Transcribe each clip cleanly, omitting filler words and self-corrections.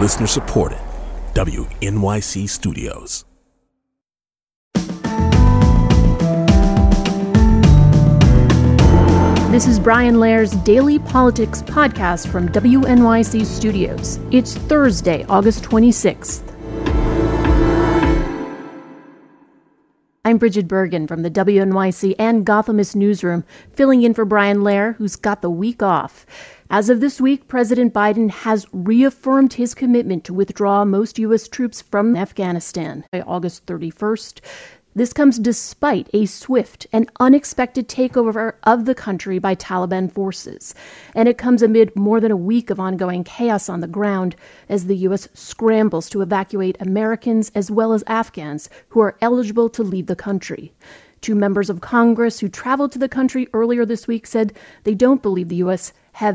Listener supported. WNYC Studios. This is Brian Lair's Daily Politics Podcast from WNYC Studios. It's Thursday, August 26th. I'm Bridget Bergen from the WNYC and Gothamist newsroom, filling in for Brian Lair, who's got the week off. As of this week, President Biden has reaffirmed his commitment to withdraw most U.S. troops from Afghanistan by August 31st. This comes despite a swift and unexpected takeover of the country by Taliban forces. And it comes amid more than a week of ongoing chaos on the ground as the U.S. scrambles to evacuate Americans as well as Afghans who are eligible to leave the country. Two members of Congress who traveled to the country earlier this week said they don't believe the U.S.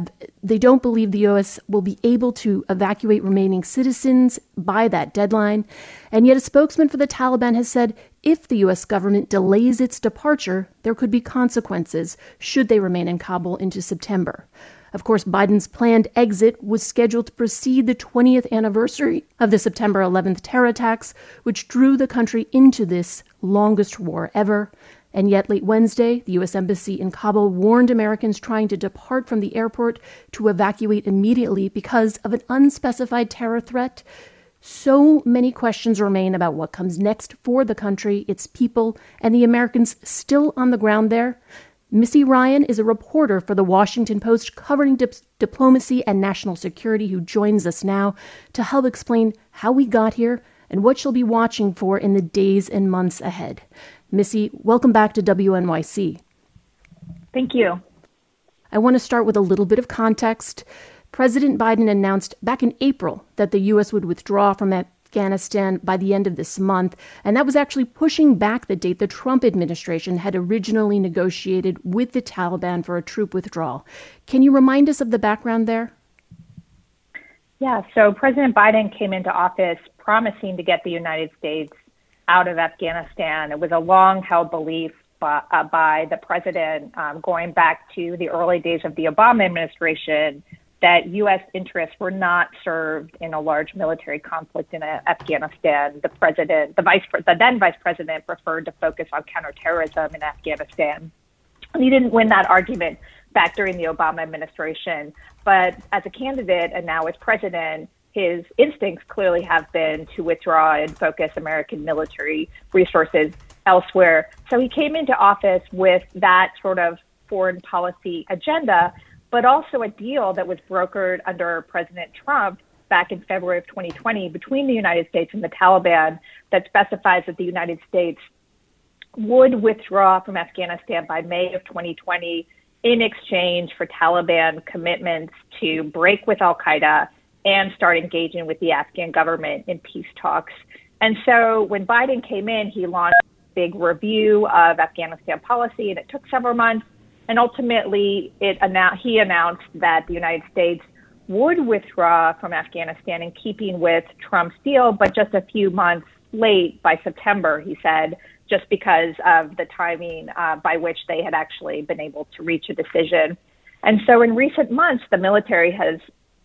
will be able to evacuate remaining citizens by that deadline. And yet a spokesman for the Taliban has said if the U.S. government delays its departure, there could be consequences should they remain in Kabul into September. Of course, Biden's planned exit was scheduled to precede the 20th anniversary of the September 11th terror attacks, which drew the country into this longest war ever. And yet, late Wednesday, the U.S. Embassy in Kabul warned Americans trying to depart from the airport to evacuate immediately because of an unspecified terror threat. So many questions remain about what comes next for the country, its people, and the Americans still on the ground there. Missy Ryan is a reporter for The Washington Post covering diplomacy and national security who joins us now to help explain how we got here and what she'll be watching for in the days and months ahead. Missy, welcome back to WNYC. Thank you. I want to start with a little bit of context. President Biden announced back in April that the U.S. would withdraw from Afghanistan by the end of this month, and that was actually pushing back the date the Trump administration had originally negotiated with the Taliban for a troop withdrawal. Can you remind us of the background there? Yeah, so President Biden came into office promising to get the United States out of Afghanistan. It was a long-held belief by the president going back to the early days of the Obama administration that U.S. interests were not served in a large military conflict in Afghanistan. The then vice president preferred to focus on counterterrorism in Afghanistan. And he didn't win that argument back during the Obama administration. But as a candidate and now as president, his instincts clearly have been to withdraw and focus American military resources elsewhere. So he came into office with that sort of foreign policy agenda, but also a deal that was brokered under President Trump back in February of 2020 between the United States and the Taliban that specifies that the United States would withdraw from Afghanistan by May of 2020 in exchange for Taliban commitments to break with al-Qaeda and start engaging with the Afghan government in peace talks. And so when Biden came in, he launched a big review of Afghanistan policy, and it took several months. And ultimately, he announced that the United States would withdraw from Afghanistan in keeping with Trump's deal, but just a few months late by September, he said, just because of the timing by which they had actually been able to reach a decision. And so in recent months, the military has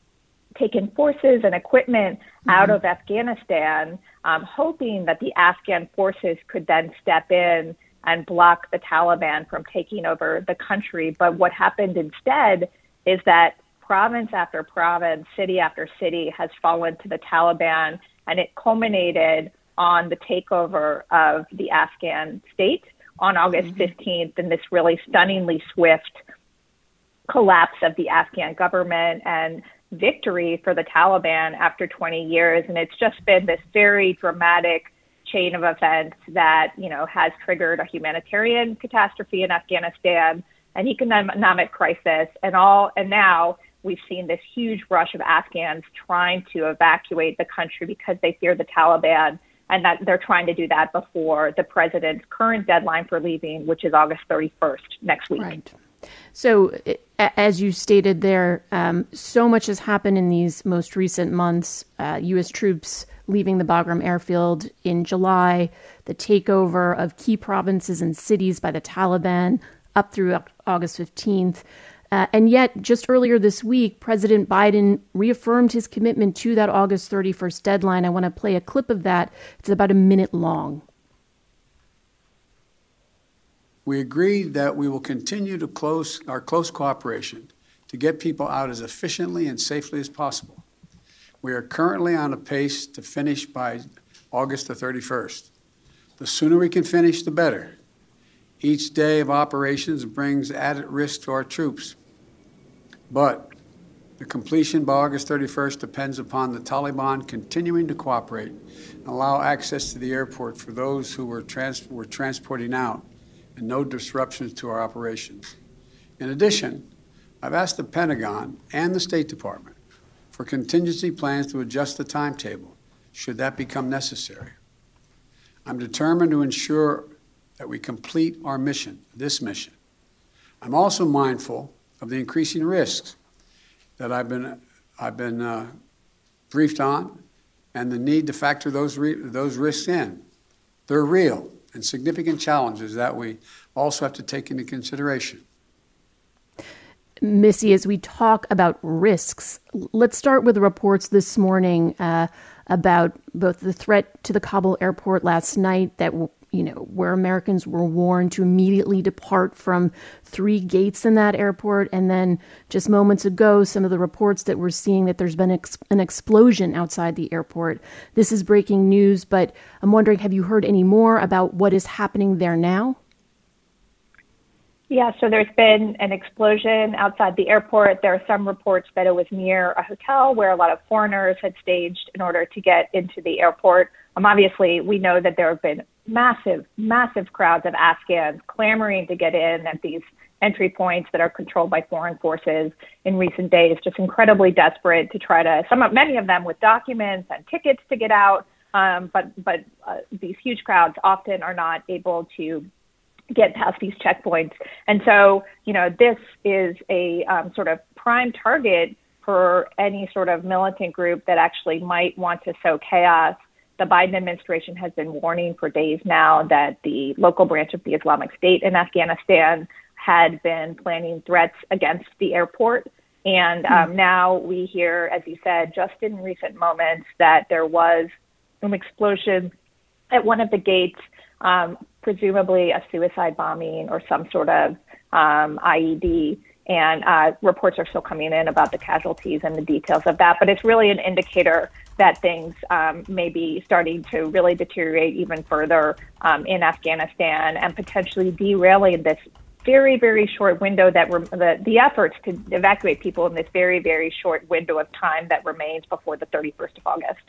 taken forces and equipment out of Afghanistan, hoping that the Afghan forces could then step in and block the Taliban from taking over the country. But what happened instead is that province after province, city after city has fallen to the Taliban, and it culminated on the takeover of the Afghan state on August 15th, and this really stunningly swift collapse of the Afghan government and victory for the Taliban after 20 years. And it's just been this very dramatic chain of events that, has triggered a humanitarian catastrophe in Afghanistan, an economic crisis, and now we've seen this huge rush of Afghans trying to evacuate the country because they fear the Taliban, and that they're trying to do that before the president's current deadline for leaving, which is August 31st next week. Right. So, as you stated there, so much has happened in these most recent months. U.S. troops leaving the Bagram airfield in July, the takeover of key provinces and cities by the Taliban up through August 15th. And yet, just earlier this week, President Biden reaffirmed his commitment to that August 31st deadline. I want to play a clip of that. It's about a minute long. We agreed that we will continue to close cooperation to get people out as efficiently and safely as possible. We are currently on a pace to finish by August the 31st. The sooner we can finish, the better. Each day of operations brings added risk to our troops. But the completion by August 31st depends upon the Taliban continuing to cooperate and allow access to the airport for those who we're transporting out, and no disruptions to our operations. In addition, I've asked the Pentagon and the State Department for contingency plans to adjust the timetable should that become necessary. I'm determined to ensure that we complete our mission, this mission. I'm also mindful of the increasing risks that I've been briefed on, and the need to factor those risks in. They're real and significant challenges that we also have to take into consideration. Missy, as we talk about risks, let's start with the reports this morning about both the threat to the Kabul airport last night that where Americans were warned to immediately depart from 3 gates in that airport. And then just moments ago, some of the reports that we're seeing that there's been an explosion outside the airport. This is breaking news, but I'm wondering, have you heard any more about what is happening there now? Yeah, so there's been an explosion outside the airport. There are some reports that it was near a hotel where a lot of foreigners had staged in order to get into the airport. Obviously, we know that there have been massive crowds of Afghans clamoring to get in at these entry points that are controlled by foreign forces in recent days, just incredibly desperate to try to, many of them with documents and tickets to get out. But these huge crowds often are not able to get past these checkpoints. And so, this is a sort of prime target for any sort of militant group that actually might want to sow chaos. The Biden administration has been warning for days now that the local branch of the Islamic State in Afghanistan had been planning threats against the airport. And now we hear, as you said, just in recent moments, that there was an explosion at one of the gates, presumably a suicide bombing or some sort of IED. And reports are still coming in about the casualties and the details of that. But it's really an indicator that things may be starting to really deteriorate even further in Afghanistan and potentially derailing this very, very short window the efforts to evacuate people in this very, very short window of time that remains before the 31st of August.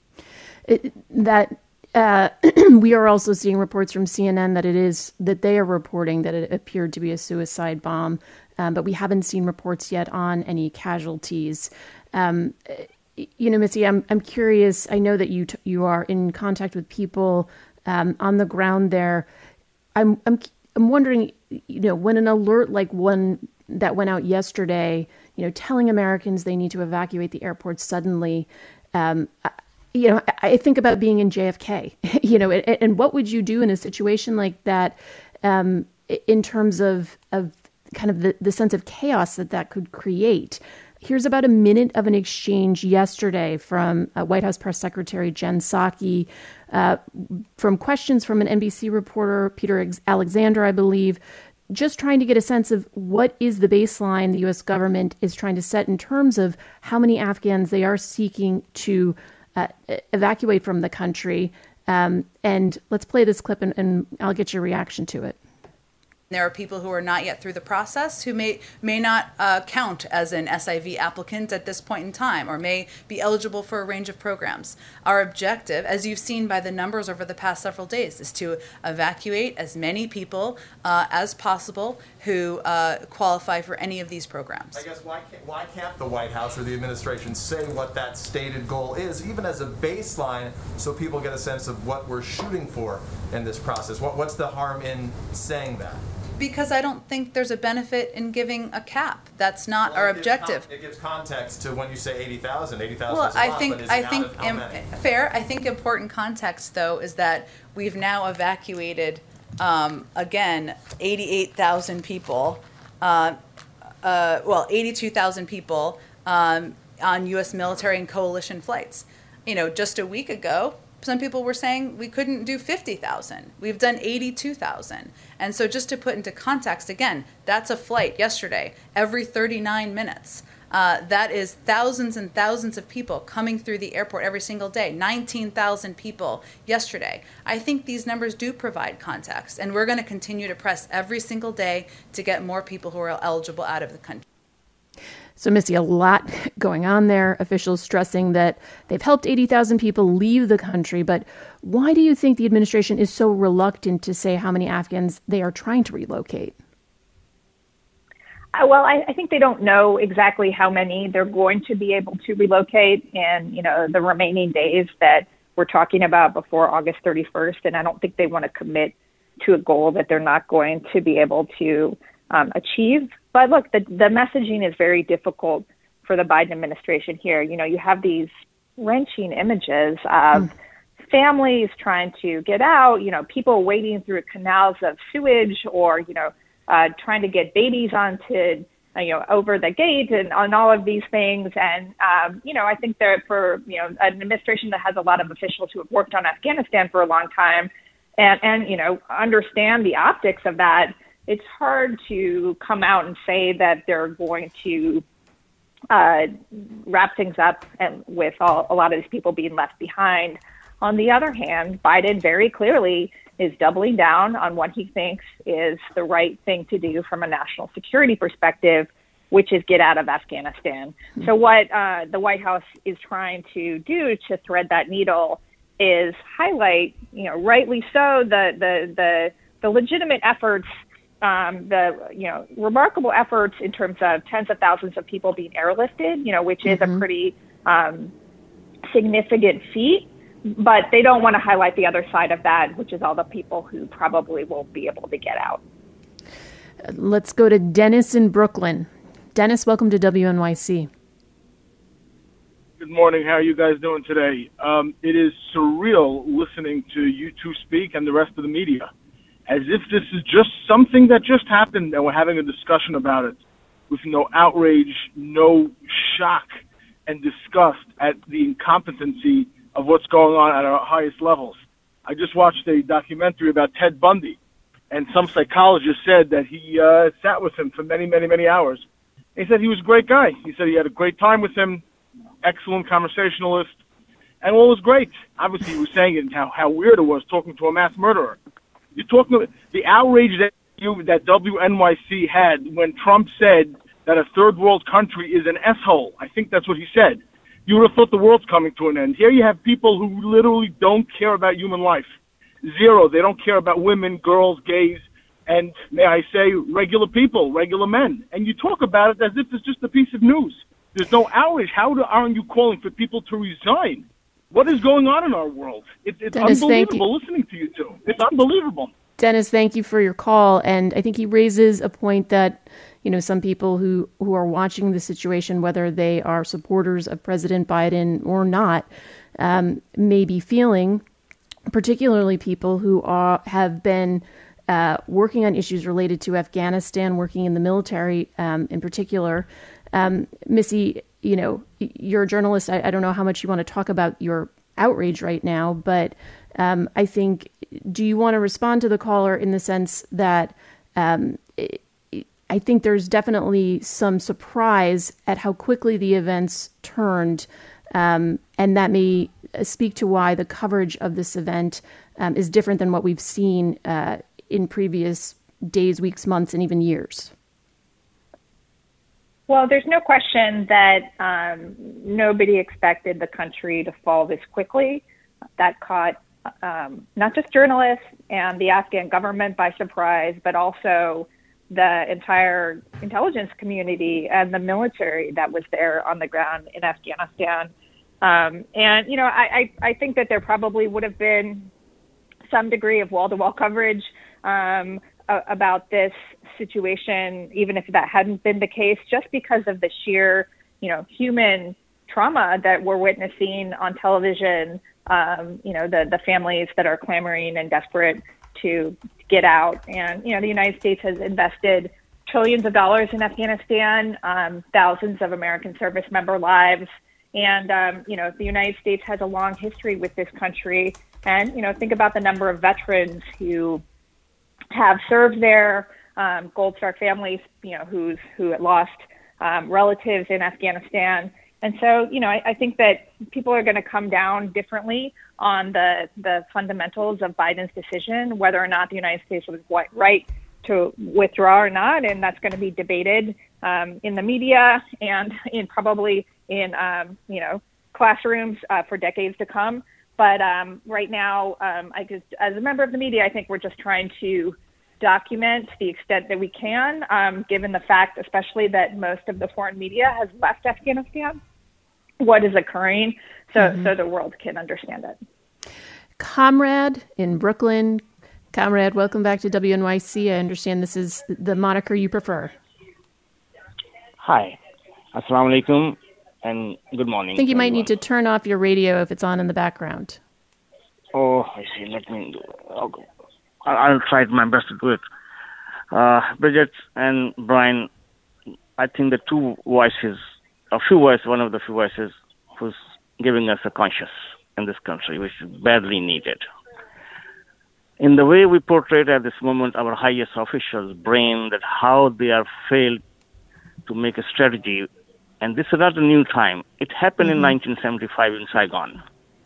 We are also seeing reports from CNN that they are reporting that it appeared to be a suicide bomb, but we haven't seen reports yet on any casualties. Missy, I'm curious. I know that you are in contact with people on the ground there. I'm wondering, when an alert like one that went out yesterday, telling Americans they need to evacuate the airport suddenly. I think about being in JFK, and what would you do in a situation like that, in terms of kind of the sense of chaos that could create. Here's about a minute of an exchange yesterday from White House Press Secretary Jen Psaki, from questions from an NBC reporter, Peter Alexander, I believe, just trying to get a sense of what is the baseline the U.S. government is trying to set in terms of how many Afghans they are seeking to evacuate from the country. And let's play this clip and I'll get your reaction to it. There are people who are not yet through the process who may not count as an SIV applicant at this point in time, or may be eligible for a range of programs. Our objective, as you've seen by the numbers over the past several days, is to evacuate as many people as possible who qualify for any of these programs. I guess why can't the White House or the administration say what that stated goal is, even as a baseline, so people get a sense of what we're shooting for in this process? What's the harm in saying that? Because I don't think there's a benefit in giving a cap. That's not our objective. It gives context to when you say 80,000. 80,000 well, is a lot, but I think fair. I think important context, though, is that we've now evacuated, again, 88,000 people. 82,000 people on U.S. military and coalition flights. Just a week ago, some people were saying we couldn't do 50,000. We've done 82,000. And so just to put into context, again, that's a flight yesterday, every 39 minutes. That is thousands and thousands of people coming through the airport every single day, 19,000 people yesterday. I think these numbers do provide context, and we're going to continue to press every single day to get more people who are eligible out of the country. So, Missy, a lot going on there. Officials stressing that they've helped 80,000 people leave the country. But why do you think the administration is so reluctant to say how many Afghans they are trying to relocate? Well, I think they don't know exactly how many they're going to be able to relocate in, the remaining days that we're talking about before August 31st. And I don't think they want to commit to a goal that they're not going to be able to achieve. But look, the messaging is very difficult for the Biden administration here. You have these wrenching images of families trying to get out, people wading through canals of sewage or, trying to get babies onto, over the gate and on all of these things. And, I think that for, an administration that has a lot of officials who have worked on Afghanistan for a long time and understand the optics of that, it's hard to come out and say that they're going to wrap things up and with a lot of these people being left behind. On the other hand, Biden very clearly is doubling down on what he thinks is the right thing to do from a national security perspective, which is get out of Afghanistan. So what the White House is trying to do to thread that needle is highlight, rightly so, the legitimate efforts, the remarkable efforts in terms of tens of thousands of people being airlifted, which is a pretty significant feat. But they don't want to highlight the other side of that, which is all the people who probably won't be able to get out. Let's go to Dennis in Brooklyn. Dennis, welcome to WNYC. Good morning. How are you guys doing today? It is surreal listening to you two speak and the rest of the media, as if this is just something that just happened and we're having a discussion about it with no outrage, no shock and disgust at the incompetency of what's going on at our highest levels. I just watched a documentary about Ted Bundy, and some psychologist said that he sat with him for many, many, many hours. He said he was a great guy. He said he had a great time with him, excellent conversationalist, and all was great. Obviously, he was saying it and how weird it was talking to a mass murderer. You're talking about the outrage that WNYC had when Trump said that a third world country is an S-hole. I think that's what he said. You would have thought the world's coming to an end. Here you have people who literally don't care about human life. Zero. They don't care about women, girls, gays, and, may I say, regular people, regular men. And you talk about it as if it's just a piece of news. There's no outrage. How aren't you calling for people to resign? What is going on in our world? It's Dennis, unbelievable listening to you two. It's unbelievable. Dennis, thank you for your call. And I think he raises a point that, some people who are watching the situation, whether they are supporters of President Biden or not, may be feeling, particularly people who have been working on issues related to Afghanistan, working in the military in particular. Missy, you're a journalist. I don't know how much you want to talk about your outrage right now, but I think, do you want to respond to the caller in the sense that I think there's definitely some surprise at how quickly the events turned, and that may speak to why the coverage of this event is different than what we've seen in previous days, weeks, months, and even years. Well, there's no question that nobody expected the country to fall this quickly. That caught not just journalists and the Afghan government by surprise, but also the entire intelligence community and the military that was there on the ground in Afghanistan. And, I think that there probably would have been some degree of wall-to-wall coverage about this situation, even if that hadn't been the case, just because of the sheer, human trauma that we're witnessing on television, the families that are clamoring and desperate to get out. And, the United States has invested trillions of dollars in Afghanistan, thousands of American service member lives. And, the United States has a long history with this country. And, think about the number of veterans who have served there, Gold Star families, who lost relatives in Afghanistan. And so, I think that people are going to come down differently on the fundamentals of Biden's decision, whether or not the United States was right to withdraw or not. And that's going to be debated in the media and probably in classrooms for decades to come. But right now, as a member of the media, I think we're just trying to document the extent that we can, given the fact, especially that most of the foreign media has left Afghanistan, what is occurring, so the world can understand it. Comrade in Brooklyn. Comrade, welcome back to WNYC. I understand this is the moniker you prefer. Hi. Assalamu alaikum and good morning. I think you might everyone. need to turn off your radio if it's on in the background. Oh, I see. Let me do it. I'll try my best to do it. Bridget and Brian, I think the two voices, one of the few voices who's giving us a conscience in this country, which is badly needed. In the way we portray at this moment our highest officials' brain, that how they are failed to make a strategy, and this is not a new time. It happened in 1975 in Saigon.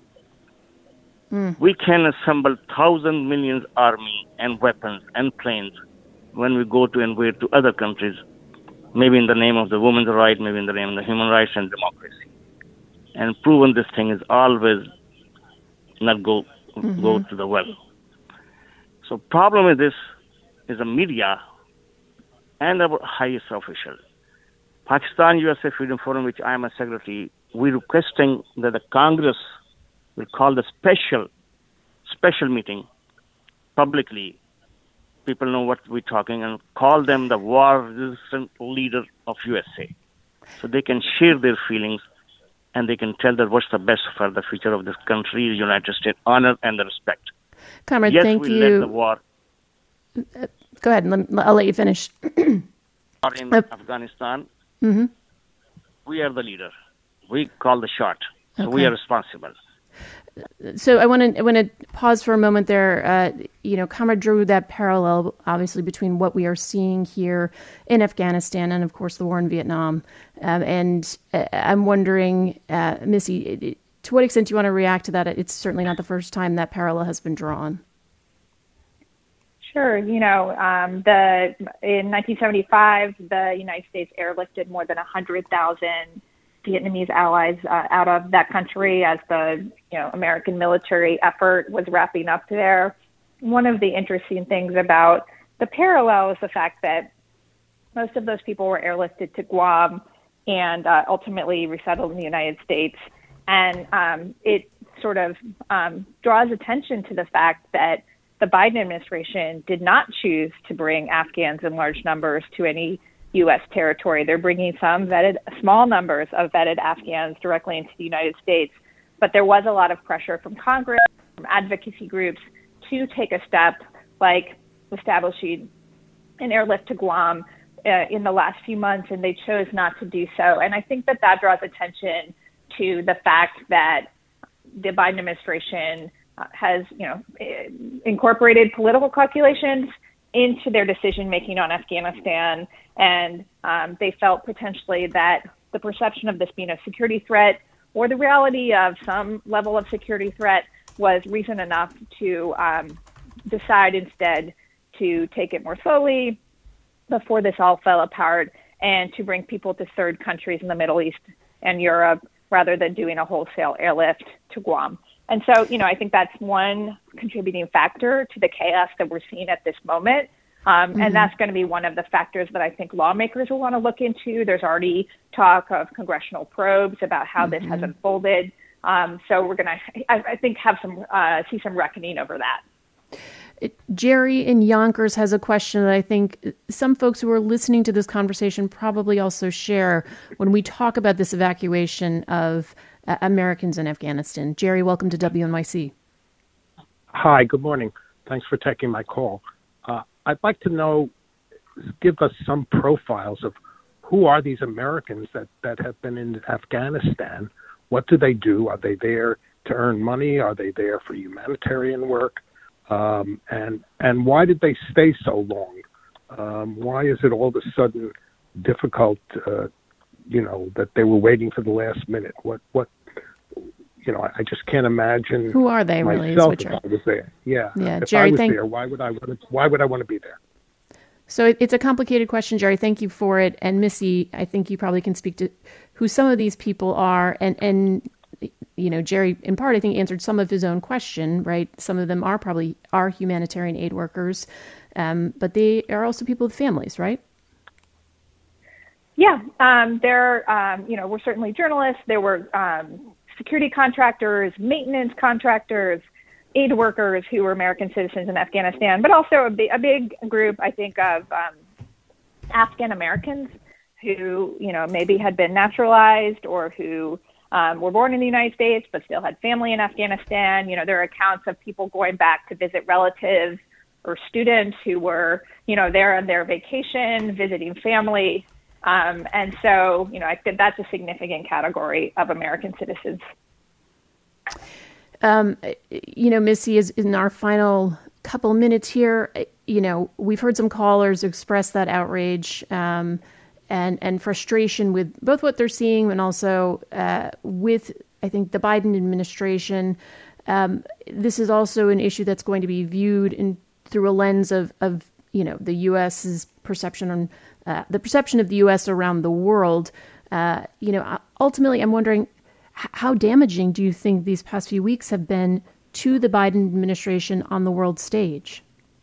We can assemble 1,000 million army and weapons and planes when we go to invade to other countries, maybe in the name of the women's right, maybe in the name of the human rights and democracy. And proven this thing is always not go to the well. So problem with this is the media and our highest officials. Pakistan USA Freedom Forum, which I am a secretary, we're requesting that the Congress will call the special meeting publicly. People know what we're talking, and call them the war-resistant leader of USA, so they can share their feelings and they can tell that what's the best for the future of this country, the United States, honor and the respect. Comrade, yes, thank we you. led the war. Go ahead, I'll let you finish. In Afghanistan, we are the leader. We call the shot, so we are responsible. So I want to pause for a moment there. Comrade drew that parallel, obviously, between what we are seeing here in Afghanistan and, of course, the war in Vietnam. And I'm wondering, Missy, to what extent do you want to react to that? It's certainly not the first time that parallel has been drawn. Sure. In 1975, the United States airlifted more than 100,000 Vietnamese allies out of that country as the American military effort was wrapping up there. One of the interesting things about the parallel is the fact that most of those people were airlifted to Guam and ultimately resettled in the United States. And it sort of draws attention to the fact that the Biden administration did not choose to bring Afghans in large numbers to any U.S. territory. They're bringing small numbers of vetted Afghans directly into the United States. But there was a lot of pressure from Congress, from advocacy groups, to take a step like establishing an airlift to Guam in the last few months, and they chose not to do so. And I think that draws attention to the fact that the Biden administration has, incorporated political calculations into their decision-making on Afghanistan, and they felt potentially that the perception of this being a security threat or the reality of some level of security threat was reason enough to decide instead to take it more slowly before this all fell apart and to bring people to third countries in the Middle East and Europe rather than doing a wholesale airlift to Guam. And so, I think that's one contributing factor to the chaos that we're seeing at this moment. And that's going to be one of the factors that I think lawmakers will want to look into. There's already talk of congressional probes about how this has unfolded. So we're going to, I think, see some reckoning over that. Jerry in Yonkers has a question that I think some folks who are listening to this conversation probably also share when we talk about this evacuation of Americans in Afghanistan. Jerry, welcome to WNYC. Hi, good morning. Thanks for taking my call. I'd like to know give us some profiles of who are these Americans that have been in Afghanistan? What do they do? Are they there to earn money? Are they there for humanitarian work? And why did they stay so long? Why is it all of a sudden difficult, that they were waiting for the last minute? I just can't imagine. Who are they really? Myself, if I was there. Yeah. If Jerry, I was there, why would I want to be there? So it's a complicated question, Jerry. Thank you for it. And Missy, I think you probably can speak to who some of these people are. And Jerry, in part, I think answered some of his own question, right? Some of them are humanitarian aid workers, but they are also people with families, right? Yeah, we're certainly journalists. There were security contractors, maintenance contractors, aid workers who were American citizens in Afghanistan, but also a big group, I think, of Afghan Americans who, maybe had been naturalized or who were born in the United States but still had family in Afghanistan. There are accounts of people going back to visit relatives or students who were, there on their vacation, visiting family. And so, I think that's a significant category of American citizens. Missy, is in our final couple minutes here, we've heard some callers express that outrage and frustration with both what they're seeing and also with, I think, the Biden administration. This is also an issue that's going to be viewed through a lens of the U.S.'s perception on the perception of the U.S. around the world. Ultimately, I'm wondering, how damaging do you think these past few weeks have been to the Biden administration on the world stage?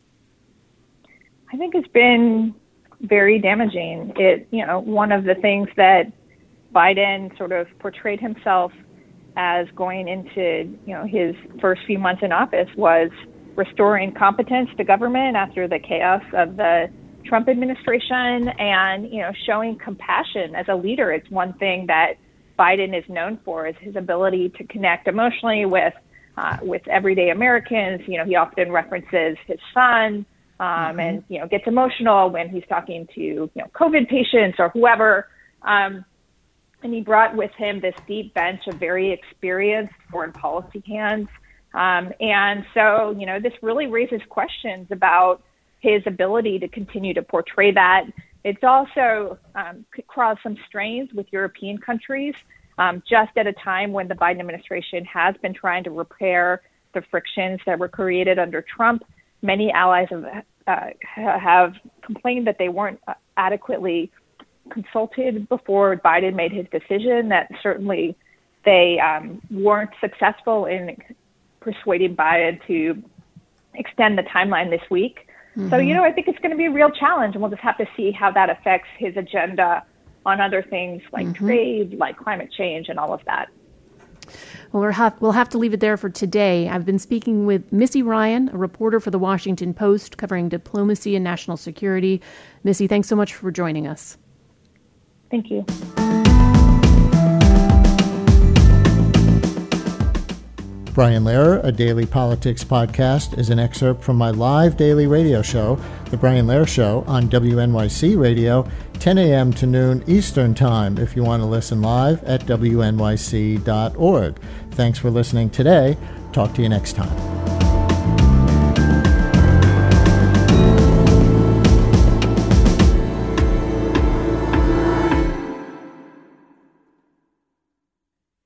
I think it's been very damaging. One of the things that Biden sort of portrayed himself as going into, his first few months in office was restoring competence to government after the chaos of the Trump administration and, showing compassion as a leader. It's one thing that Biden is known for, is his ability to connect emotionally with everyday Americans. He often references his son and, gets emotional when he's talking to, COVID patients or whoever. And he brought with him this deep bench of very experienced foreign policy hands. And so, this really raises questions about his ability to continue to portray that. It's also caused some strains with European countries, just at a time when the Biden administration has been trying to repair the frictions that were created under Trump. Many allies have complained that they weren't adequately consulted before Biden made his decision, that certainly they weren't successful in persuading Biden to extend the timeline this week. Mm-hmm. So, I think it's going to be a real challenge, and we'll just have to see how that affects his agenda on other things like trade, like climate change, and all of that. Well, we'll have to leave it there for today. I've been speaking with Missy Ryan, a reporter for The Washington Post covering diplomacy and national security. Missy, thanks so much for joining us. Thank you. Brian Lehrer, a daily politics podcast, is an excerpt from my live daily radio show, The Brian Lehrer Show, on WNYC Radio, 10 a.m. to noon Eastern Time, if you want to listen live at wnyc.org. Thanks for listening today. Talk to you next time.